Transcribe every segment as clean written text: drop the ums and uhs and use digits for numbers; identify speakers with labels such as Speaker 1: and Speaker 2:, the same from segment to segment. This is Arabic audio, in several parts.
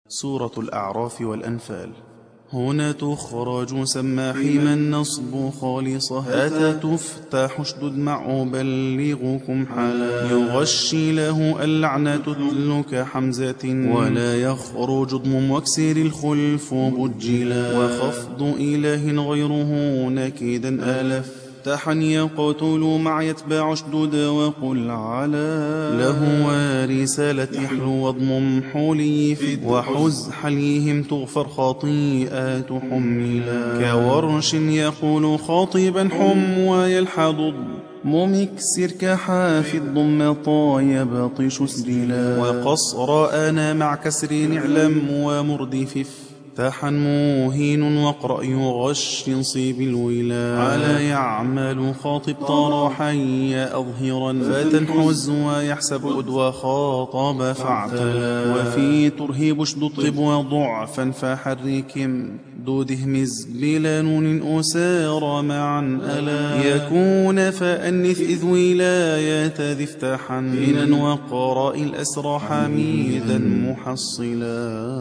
Speaker 1: سورة الأعراف والأنفال. هنا تخرج سماحي من نصب خالصة أتى تفتح اشدد مع أبلغكم حلا يغشي له اللعنة تتلك حمزة ولا يخرج ضم واكسر الخلف بجلا وخفض إله غيره نكيدا ألف تحا يقتل مع يتبع اشدد وقل على له ورسالة يحلو واضمم حولي فد وحز حليهم تغفر خطيئات حملا كورش يقول خاطبا حم ويلحظ ممكسر كحافظ ضم طاي بطش سجلا وقصر أنا مع كسر نعلم ومردفف تحا موهين وقرأ يغش صيب الولا على يعمل خاطب طار حي أظهرا فتنحز ويحسب أدوى خاطب فاعتلا وفي ترهيب اشدد طب وضعفا فحركم دود اهمز بلا نون أسار معا ألا يكون فأنث إذ ولايات ذي افتحا بنا وقراء الأسرى حميدا محصلا.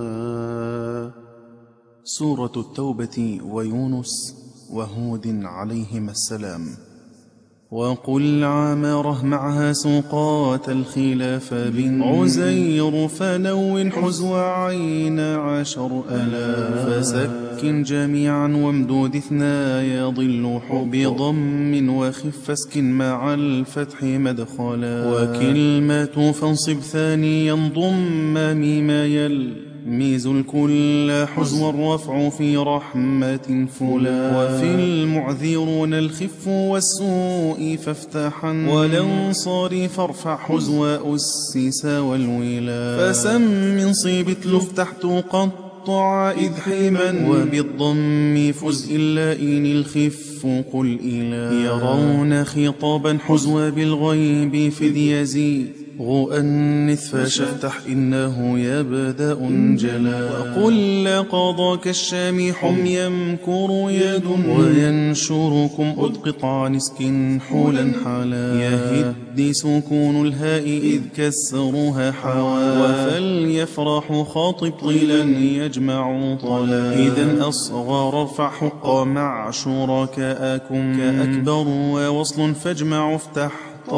Speaker 1: سورة التوبة ويونس وهود عليهما السلام. وقل عامره معها سوقات الخلاف بن عزير فنو حزو عين 10 ألا فسكن جميعا وامدود 2 يضل بضم وخف اسكن مع الفتح مدخلا وكلمة فانصب ثانيا ضم ميما ميز الكل حزو الرفع في رحمة فلا وفي المعذرون الخف والسوء فافتحا والانصار فارفع حزو أسس والولا فسم صيب تلف تحت قطع إذ حما وبالضم فز إلا إن الخف قل إلا يرون خطابا حزو بالغيب فذ يزيد غؤنث فشفتح إنه يبدأ جلا وقل لقضاك الشام حم يمكر يد وينشركم أدقط عن اسكن حولا حلا يهد سكون الهاء إذ كسرها حوا وفليفرح خاطب طيلا يجمع طلا إذا أصغر فحق مع شركاءكم كأكبر ووصل فاجمع افتح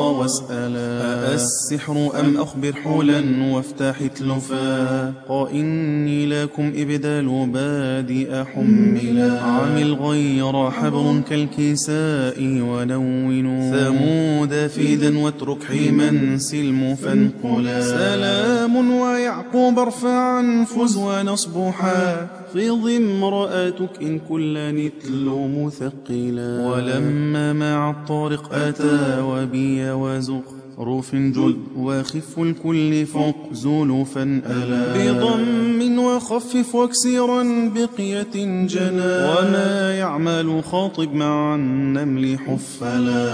Speaker 1: واسألا السحر أم أخبر حولا وافتح تلفا إني لكم إبدال بادئ حملا عمل غير حبر كالكساء ونون ثمود فيدا واترك حيما سلم فانقلا سلام ويعقوب ارفعا فز ونصبحا خض امرأتك إن كل نتل مثقلا ولما مع الطارق أتى وبي وزخرف جد وخف الكل فوق زلفا ألا بضم وخفف واكسرا بقية جنا وما يعمل خاطب مع النمل حفلا.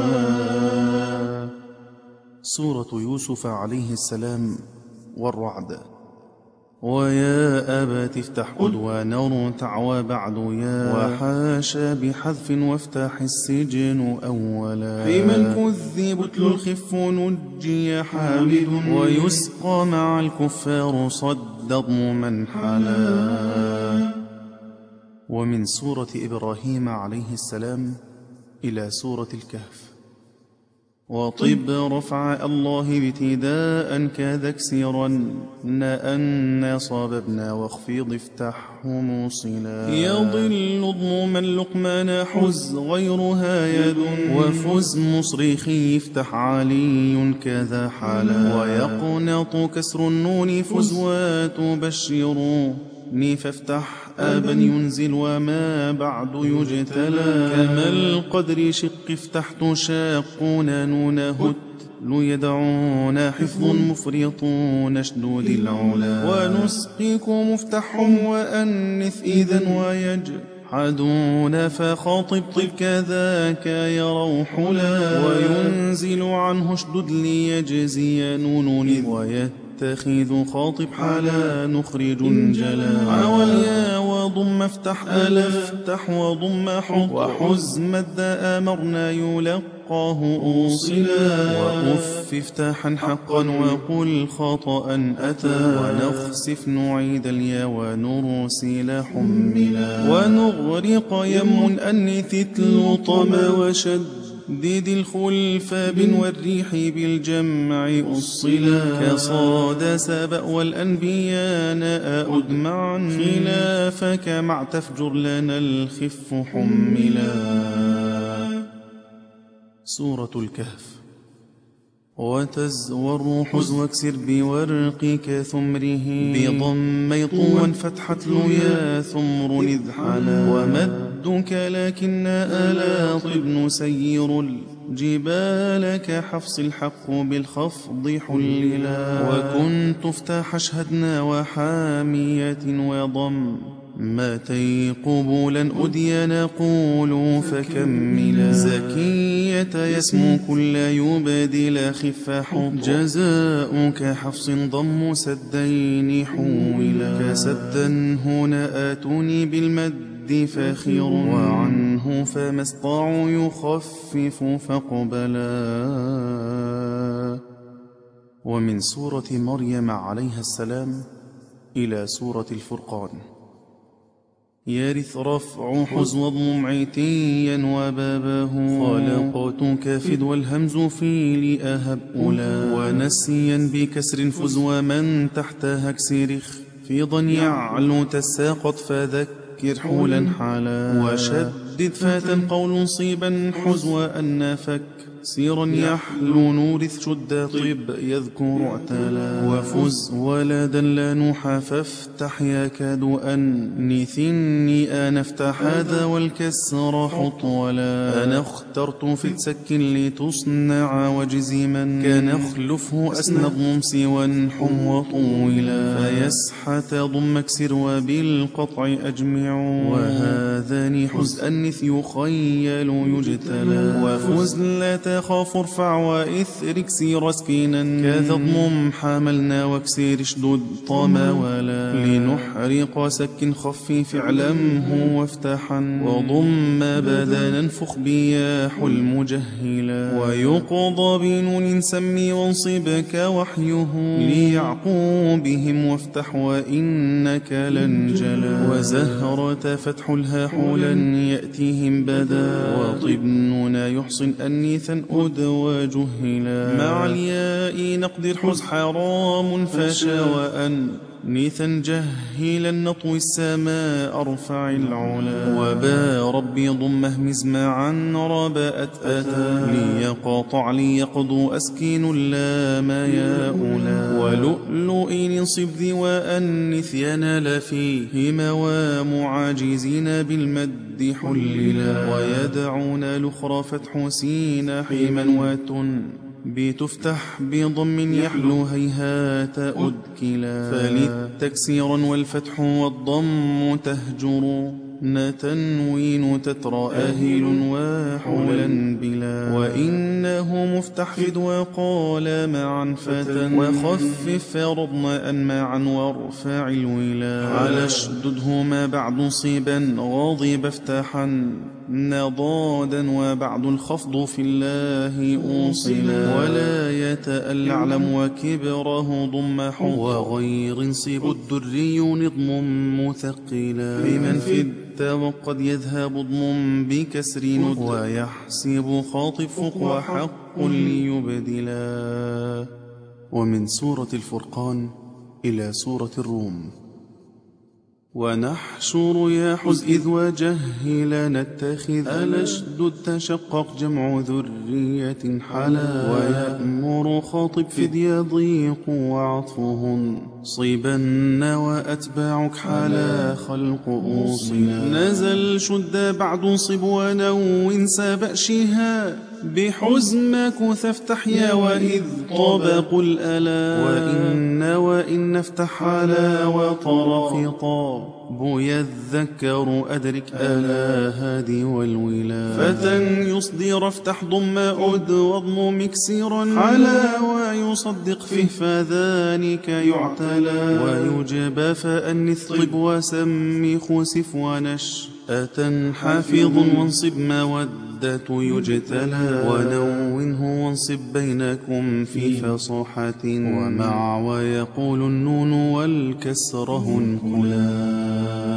Speaker 1: سورة يوسف عليه السلام والرعد. ويا أبت افتح قدوان تعوى بعد يا وحاشا بحذف وافتح السجن أولا فيمن كذب اتل الخف نجي حامد ويسقى مع الكفار صد ضمما حلا. ومن سورة إبراهيم عليه السلام إلى سورة الكهف. وطب رفع الله ابتداء كذا كسرا أن صاببنا واخفض افتحه موصلا يضل ضموما لقمان حز غيرها يد وفز مصرخي افتح علي كذا حلا ويقنط كسر النون فز وتبشروا فافتح أبا ينزل وما بعد يجتلى كما القدر شق افتحت شاقون نونه يدعون حفظ مفرطون شدود العلا ونسقيكم افتحهم وأنث إذا ويجحدون فخاطب طب كذاك يروح لا وينزل عنه اشدد ليجزي نون ويتبع نتخذ خاطب حلا نخرج جلا عواليا وضم افتح ألا افتح وضم حط وحز مد أمرنا يلقاه أوصلا وأف افتاحا حقا وقل خطأ أتى ونخسف نعيد اليا ونرسل حملا ونغرق يم أنث الطم وشدد الخلف بن والريح بالجمع أصلا كصاد سبأ والأنبياء ناء أدمعا خلافك مع تفجر لنا الخف حملا. سورة الكهف. وتزور حز واكسر بورقك ثمره بضم طوا فتحة ليا ثمر إذحلا ومدك لكن ألا طبن سير الجبال كحفص الحق بالخفض حللا وكنت افتح اشهدنا وحامية وضم ماتي قبولا أدي نقول فكملا زكية يسمو كل يبدل خف حط جزاؤك حفص ضم سدين حولا كسدا هنا آتوني بالمد فاخر وعنه فما استطاعوا يخفف فاقبلا. ومن سورة مريم عليها السلام إلى سورة الفرقان. يرث رفع حز وضم عتيا وبابه خلقتك فد والهمز في لأهب أولى ونسيا بكسر فز ومن تحتها اكسرخ فيضا يعلو تساقط فذكر حولا حالا وشدد فاتا قول صيبا حز وأن فك سيرا يحلو نورث شد طب يذكر اعتلا وفز ولدا لا نوح فافتح يكاد أنثني أنا افتح هذا والكسر حط ولا أنا اخترت في السك لتصنع وجزما كان اخلفه أسند ممسي وانحم وطولا فيسحت ضم اكسر وبالقطع أجمع وهذان حز أنث يخيل يجتلى وفز لا تخاف ارفع وإثر اكسير سكينا كذا ضمم حملنا واكسير اشدد طما ولا لنحرق سك خفيف اعلمه وافتحا وضم بدنا انفخ بياح المجهلا ويقضى بنون سمي وانصبك وحيه ليعقوبهم وافتح وإنك لنجلا وزهرة فتح الها حولا يأتيهم بدا وطبننا يحصن أنيثا أد وجهلا مع الياء نقدر حز حرام فشا وأنيثا جهلا نطوي السماء أرفع العلا وبا ربي ضمه مزمعا ربأت أتى ليقطع ليقضوا أسكين لا ما يأولا ولؤلؤ انصب ذي وأنث ينال فيهما ومعاجزين بالمد حللا ويدعون الأخرى فتح سين حيما واتن بتفتح بضم يحلو هيهات أدكلا فللتكسيرا والفتح والضم تهجر تنوين تترى أهل وحولا بلا وإنه مفتح فد وقال معا فتى وخفف فرضنا أن معا وارفع الولا على اشددهما بعد صيبا غاضب افتحا نضادا وبعد الخفض في الله أوصلا ولا يتأل علم وكبره ضم حط وغير انصب الدري نضم مثقلا بمن في وقد يذهب ضم بكسر ند ويحسب خاطب فوق وحق ليبدلا. ومن سورة الفرقان إلى سورة الروم. ونحشر يا حز إذ وجهل نتخذ ألشد تشقق جمع ذرية حلا ويأمر خاطب فد يضيق وعطفهن صيبن وأتباعك حلا خلق أوصلا نزل شد بعد صب ونو سبأشها بحزمك ثفتح يا وإذ طبق الألا وإن نفتح حلا وطرفطا يذكر أدرك ألا هادي والولا فتى يصدر افتح ضم أد واضم مكسرا حلا ويصدق فيه فذلك يعتلى ويجب فأنث طب وسمي خسف ونش أتى حافظ وانصب مودة يجتلى ونونه وانصب بينكم في فصاحة ومع ويقول النون والكسره انقلا.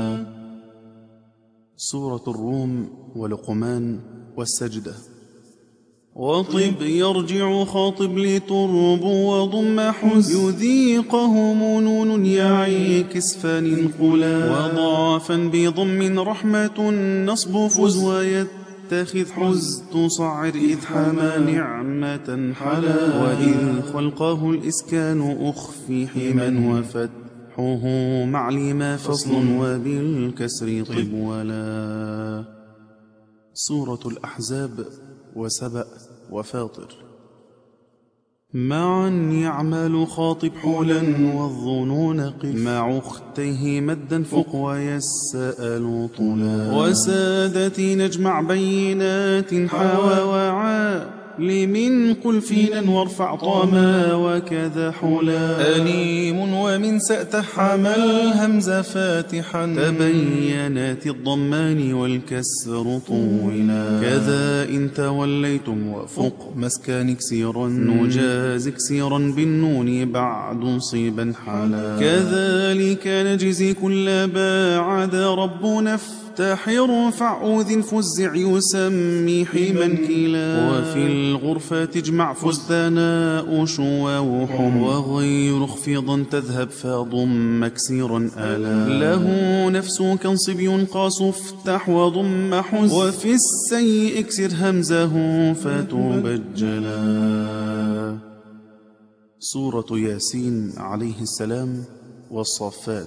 Speaker 1: سورة الروم ولقمان والسجدة. وطب يرجع خاطب لترب وضم حز يذيقهم نون يعي كسفا انقلا وضعفا بضم رحمة نصب فز ويتخذ حز تصعر إذ حما نعمة حلا وإذ خلقه الإسكان أخفي حما وفتحه معلما فصل وبالكسر طب ولا. سورة الأحزاب وسبأ وفاطر. معا يعمل خاطب حولا والظنون قف مع أختيه مدا فوق ويسأل طلا وسادتي نجمع بينات حوى وعاء لمن قل فينا وارفع طاما وكذا حلا أليم ومن سأتحم الهمز فاتحا تبينات الضمان والكسر طولا كذا إن توليتم وفوق مسكان كسيرا نجاز كسيرا بالنون بعد صيبا حلا كذلك نجزي كل باعد ربنا تحر فعوذ فزع يسمي حما كلا وفي الغرفة تجمع فستناء شواوح وغير خفيضا تذهب فضم مكسيرا ألا له نفس كنصب ينقص افتح وضم حز وفي السيء اكسر همزه فتبجلا. سورة ياسين عليه السلام والصافات.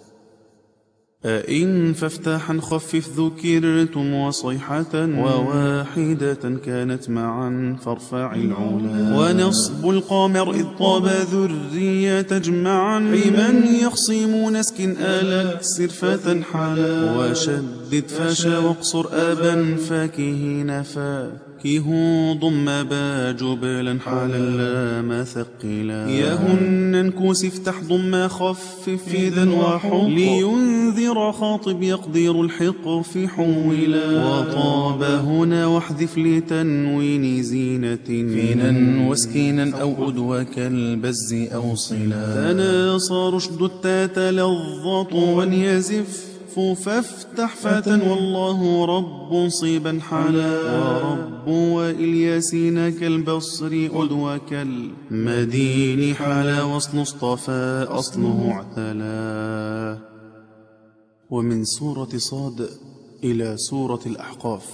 Speaker 1: أئن فافتحا خفف ذكرتم وصيحة وواحدة كانت معا فارفع العلا ونصب القمر إذ طاب ذرية تجمعا حما يخصم نسكن آلا اكسر فتنحلا وشدد فشا واقصر أبا فاكهين فاكه ضم باجبلا حلا لا مثقلا يهن انكوس افتح ضم خفف إذا وحط لينذر خاطب يقدر الحق في حولا وطاب هنا واحذف لتنوين زينة فينا وسكينا أو أدوى كالبز أو صلا تناصى رشد التات لظط ونيزف فافتح فتى والله رب صيبا حلا ورب وإلياسين كالبصر أدوى كالمدين حلا واصل اصطفى أصله اعتلا. ومن سورة صاد إلى سورة الأحقاف.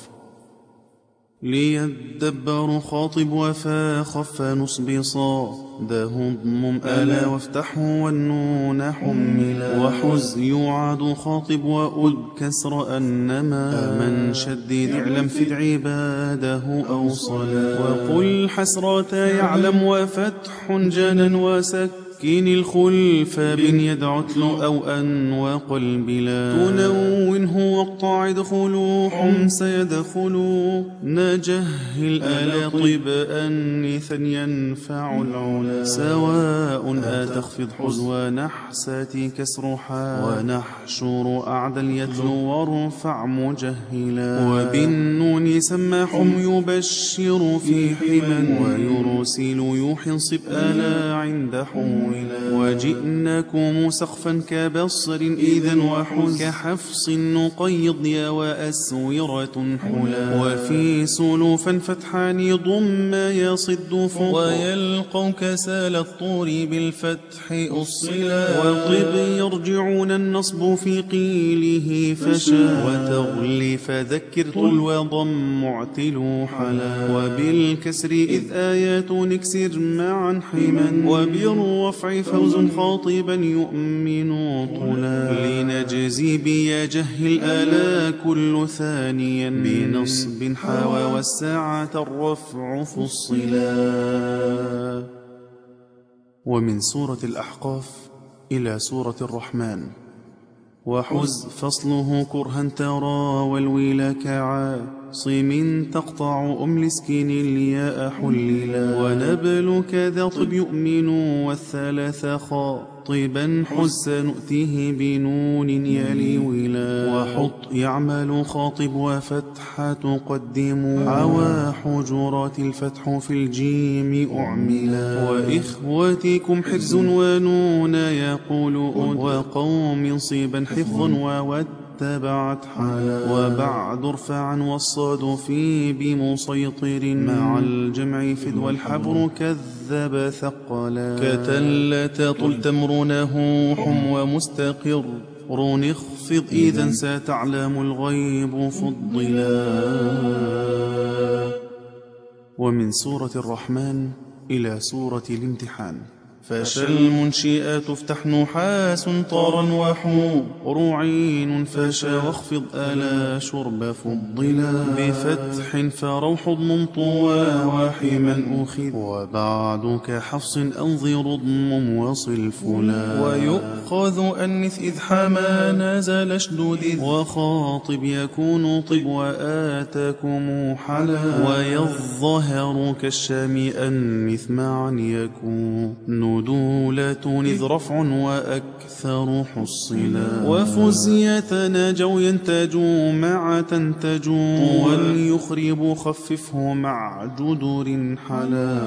Speaker 1: ليدبروا خاطب وفا خف نصب صاده ضمم ألا وافتحه والنون حملا وحز يعاد خاطب وأد كسر أنما من شدد اعلم فد عباده أوصلا وقل حسرة يعلم وفتح جنا وسك كين الخلف بن يدعتل أو أن وقلب لا تنونه واقطع يدخلوا حمس يدخلوا نجهل ألا طب أنثا ينفع العلا سواء أتخفض حزو نحساتي كسرحا ونحشر أعدل يتلو وارفع مجهلا وبالنون سماحم يبشر في حما ويرسل يحنصب ألا عند حولا وجئناكم سقفا كبصر إذا وحز كحفص نقيض يا وأسورة حلا وفي سلوفا فتحان ضم يصد فوق ويلقوك سال الطور بالفتح أصلا وطب يرجعون النصب في قيله فشا وتغلي فذكر طل وضم معتل حلا وبالكسر إذ آيات نكسر معا حما وبالرفع بالرفع فوز خاطبا يؤمن طلا لنجزي بيا جهل الآلا كل ثانيا بنصب حاوى والساعة الرفع فصلا. ومن سورة الأحقاف إلى سورة الرحمن. وحز فصله كرها ترى والويل كعاصم تقطع مسكين الياء حللا ونبلك ذا طب يؤمن والثلاث خاطبا حز نؤته بنون يلي ولا وحط يعمل خاطب وفتح تقدم حوى حجرات الفتح في الجيم أعملا وإخوتكم حفظ ونون يقول وقوم صيبا حفظ واتبعت حلا وبعد ارفعا والصاد في بمسيطر مع الجمع فذ والحبر كذب ثقلا كتلة طل تمرونه حم ومستقر اخفض إذا ستعلم الغيب فضلا. ومن سورة الرحمن إلى سورة الامتحان. فالمنشئات افتح نحاس طارا وحور عين فشا واخفض ألا شرب فضلا بفتح فروح ضم طوى وحما أخذ وبعد كحفص أنظر ضم وصل فلا ويؤخذ أنث إذ حما نزل اشدد وخاطب يكون طب وآتكم حلا ويظهر كالشام أنث معا يكون دولة إذ رفع وأكثر حصلا وفزية ناجوا ينتجوا مع تنتجوا واليخرب خففه مع جدر حلا.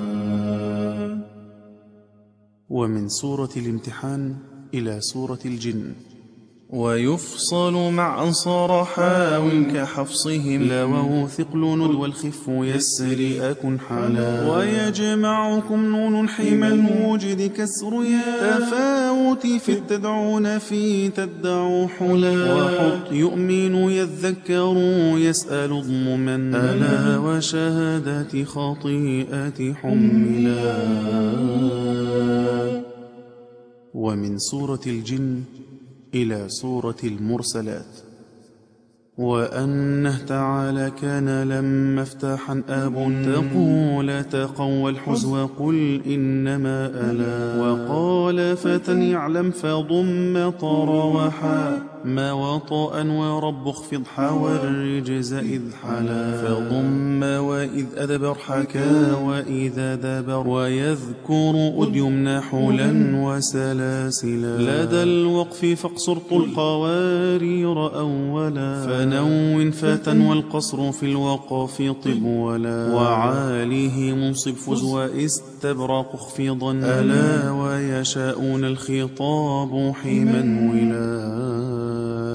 Speaker 1: ومن سورة الامتحان إلى سورة الجن. ويفصل مع أنصار حاول كحفصهم لووا ثقل ند والخف يسر أكن حلا ويجمعكم نون حما وجد كسر يا تفاوت في التدعون في تدعو حلا وحط يؤمن يذكر يسأل ضمما ألا وشهادات خطيئات حملا. ومن سورة الجن إلى سورة المرسلات. وأنه تعالى كان لما افتاحا أب تقول تقوى الحزو قل إنما ألا وقال فتى يعلم فضم طر وحا ما وطأ ورب اخفض حوى الرجز إذ حلا فضم وإذ أدبر حكا وإذا دبر ويذكر أديمنا حلا وسلاسلا لدى الوقف فاقصر طل قوارير أولا فنون فتى والقصر في الوقف طب ولا وعاليه منصب فز واستبرق اخفضا ألا ويشاءون الخطاب حما ولا.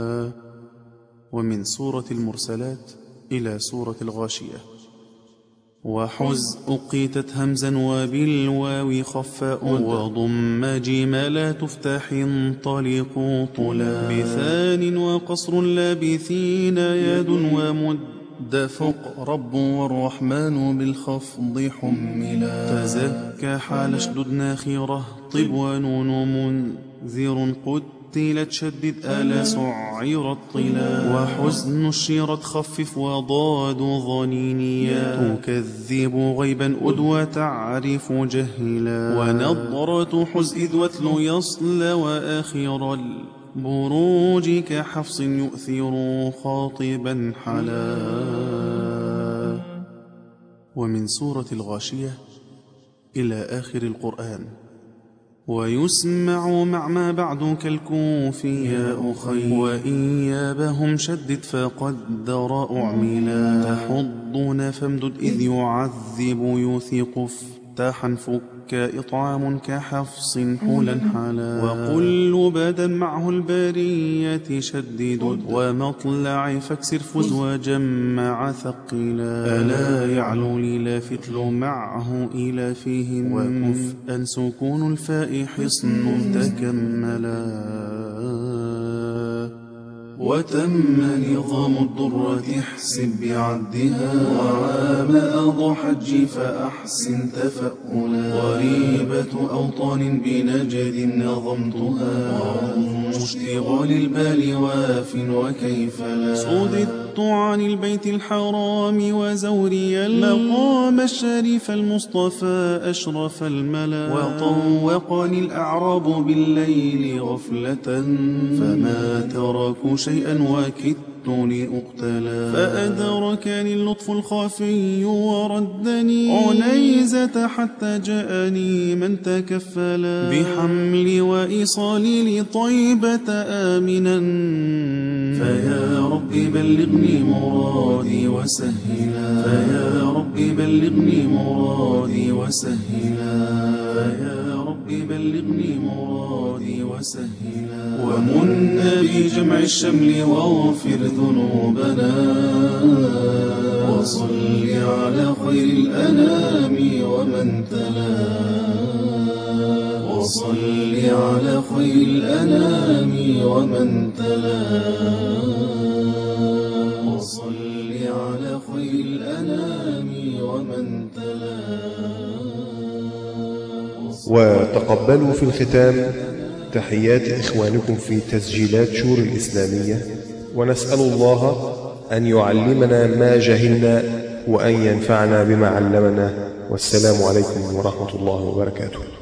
Speaker 1: ومن سورة المرسلات إلى سورة الغاشية. وحز أقيتت همزا وبالواو خفاء وضم جيم لا تفتح انطلق طلا بثان وقصر لابثين يد ومد فوق رب والرحمن بالخفض حملا تزكى حال اشدد ناخرة طب ونون منذر قتلت شدد آلا سعير الطلا وحزن الشيرت خفف وضاد ظنينيا تكذب غيبا أدوى تعرف جهلا ونظرة حز إذ وتل يصل وآخر البروج كحفص يؤثر خاطبا حلا. ومن سورة الغاشية إلى آخر القرآن. ويسمع مع ما بعد كالكوف يا أخي وإيابهم شدد فقدر أعملا تحضن فامدد إذ يعذب يوثق افتاحا فك إطعام كحفص حلا حلا وقل بدا معه البرية شدد ومطلع فاكسر فز وجمع ثقلا ألا يعلو للا فتل معه إلى فيهم وكفءا سكون الفاء حصن تكملا. وتم نظام الضرة احسب بعدها، وعام أضحى حج فأحسن تفألا، غريبة أوطان بنجد نظمتها، اشتغال البال واف وكيف لا. صددت عن البيت الحرام وزوري المقام الشريف المصطفى أشرف الملا، وطوقني الأعراب بالليل غفلة، فما تركوا شيئا وكدت لأقتلا، فأدركني اللطف الخفي وردني عنيزة حتى جاءني من تكفلا، بحملي وإيصالي لطيبة آمنا، فيا رب بلغني مرادي وسهلا، فيا رب بلغني مرادي وسهلا، فيا رب بلغني مرادي وسهلا، ومن بجمع الشمل واغفر ذنوبنا، وصل على خير الأنام ومن تلا، وصل على خير الأنام ومن تلا، وصل على خير الأنام ومن تلا.
Speaker 2: وتقبلوا في الختام تحيات إخوانكم في تسجيلات شور الإسلامية، ونسأل الله أن يعلمنا ما جهلنا وأن ينفعنا بما علمنا، والسلام عليكم ورحمة الله وبركاته.